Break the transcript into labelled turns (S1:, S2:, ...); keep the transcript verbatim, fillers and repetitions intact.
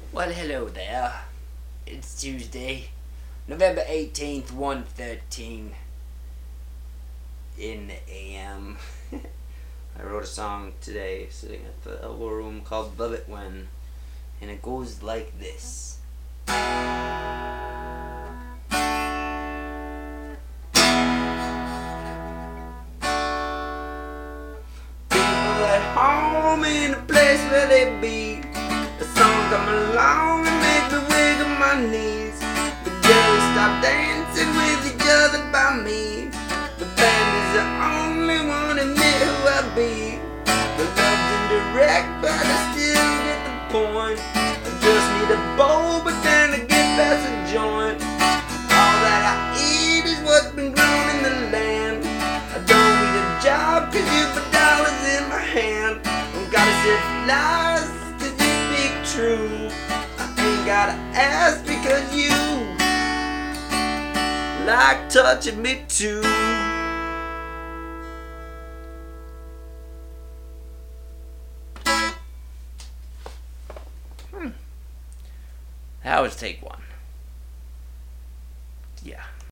S1: Well, hello there. It's Tuesday, November eighteenth, one thirteen in the A M. I wrote a song today sitting at the elbow room called Love It When, and it goes like this. People at home in the place where they be, the song come along and make me wiggle my knees. The girls stop dancing with each other by me. The band is the only one admit who I be. The love's indirect, but I still get the point. I just need a bowl, but then I get past a joint. All that I eat is what's been grown in the land. I don't need a job, cause you put dollars in my hand. Don't gotta say lies, cause you speak true. I ain't gotta ask because you like touching me too. Hmm. That was take one. Yeah.